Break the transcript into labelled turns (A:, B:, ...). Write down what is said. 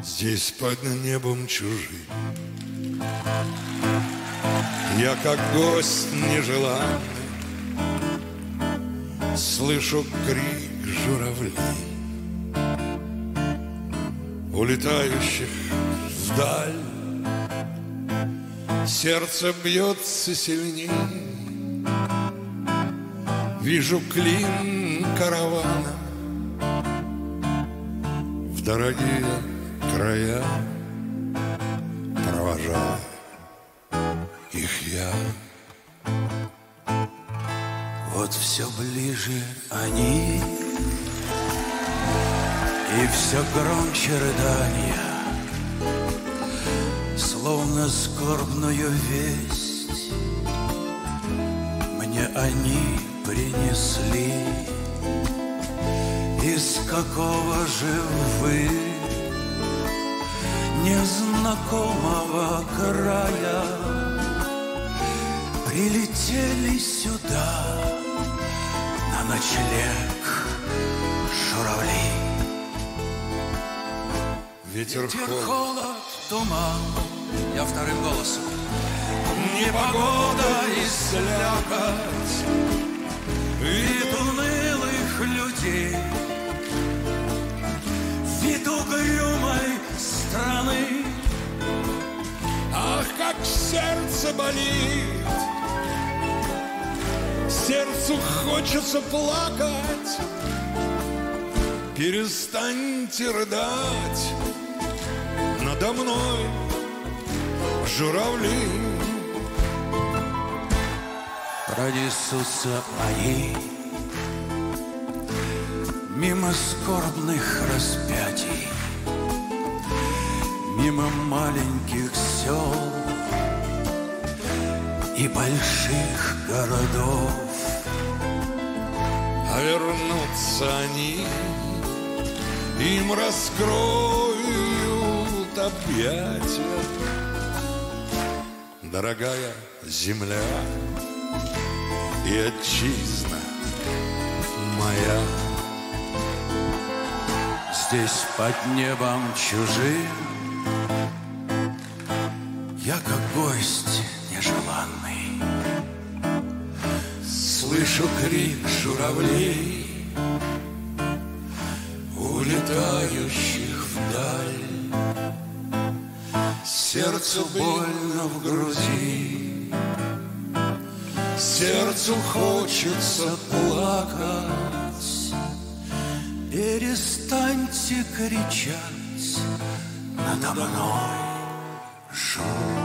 A: Здесь под небом чужим я, как гость нежеланный, слышу крик журавлей, улетающих вдаль. Сердце бьется сильней, вижу клин каравана в дорогие края, провожаю их я.
B: Вот все ближе они, и все громче рыдания, словно скорбную весть мне они принесли. Из какого же вы незнакомого края прилетели сюда на ночлег, журавли?
A: Ветер,
B: холод, туман. Я вторым голосом. Непогода и слякоть, вид унылых людей, вид угрюмой страны.
A: Ах, как сердце болит, сердцу хочется плакать. Перестаньте рыдать надо мной, журавли.
B: Пронесутся они мимо скорбных распятий, мимо маленьких сел и больших городов.
A: А вернутся они, им раскроют объятия. Дорогая земля и отчизна моя.
B: Здесь под небом чужим я, как гость нежеланный,
A: слышу крик журавлей, улетающих вдаль. Сердцу больно в груди, сердцу хочется плакать.
B: Перестаньте кричать надо мной, журавли.